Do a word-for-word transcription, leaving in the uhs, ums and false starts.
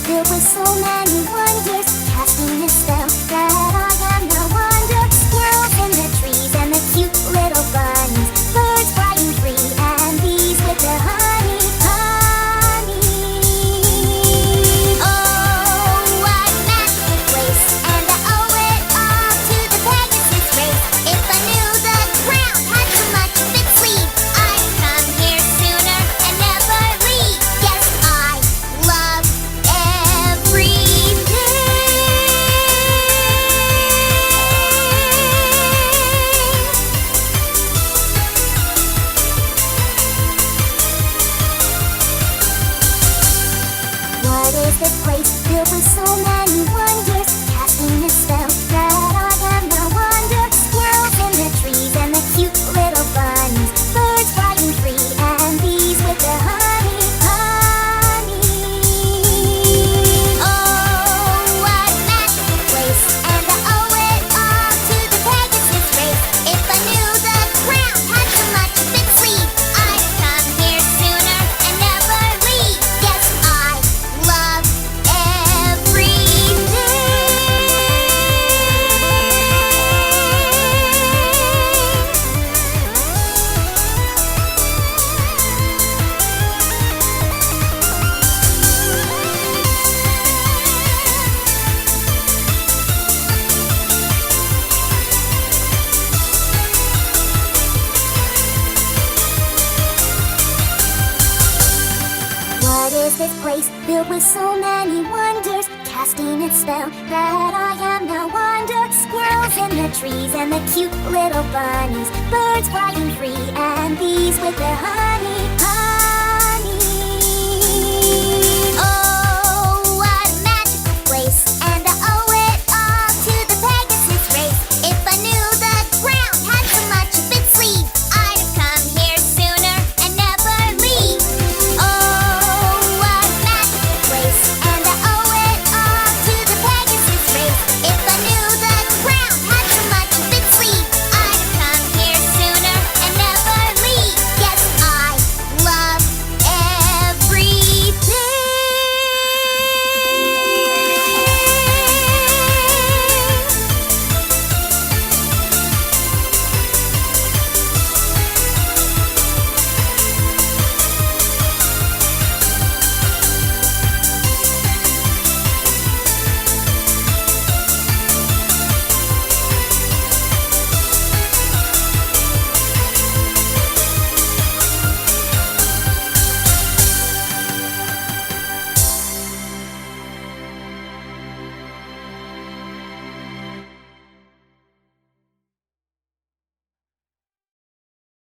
filled with so many wonders, casting a spell that I am no wonder. Squirrels in the trees and the cute little bunnies, birds flying free and bees with their honey, honey. Oh, what a magical place, and I owe it all to the Pegasus race. If I knew the ground had so much of its sleeve, I'd come here sooner and never leave. Yes, I love every day. What is this place filled with so many wonders, casting a spell that I am no wonder. Squirrels in the trees and the cute little bunnies, birds flying free and bees with their honey, honey. Oh, what a magical place, and I owe it all to the Pegasus race. If I knew the ground had so much of its sleeve, I'd come here sooner and never leave. Yes, I love every day. What is this place filled with so many wonders, casting its spell that I am no wonder. Squirrels in the trees and the cute little bunnies, birds flying free and bees with their honey, honey.